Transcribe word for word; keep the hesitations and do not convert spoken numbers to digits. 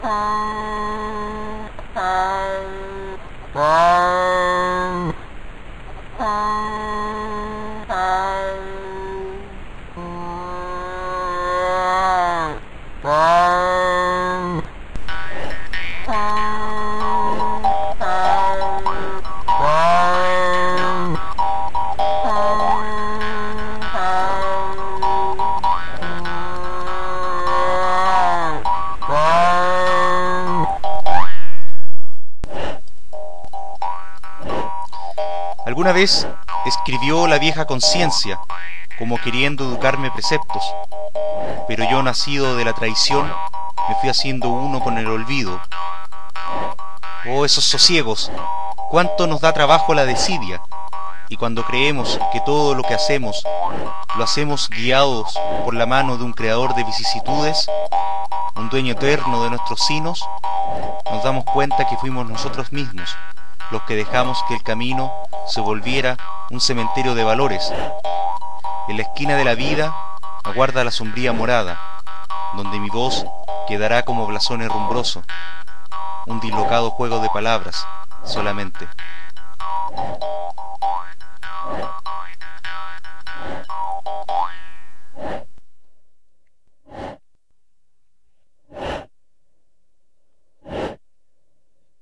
Alguna vez escribió la vieja conciencia, como queriendo educarme preceptos, pero yo, nacido de la traición, me fui haciendo uno con el olvido. Oh, esos sosiegos, cuánto nos da trabajo la desidia, y cuando creemos que todo lo que hacemos lo hacemos guiados por la mano de un creador de vicisitudes, un dueño eterno de nuestros sinos, nos damos cuenta que fuimos nosotros mismos los que dejamos que el camino se volviera un cementerio de valores. En la esquina de la vida aguarda la sombría morada, donde mi voz quedará como blasón herrumbroso, un dislocado juego de palabras solamente.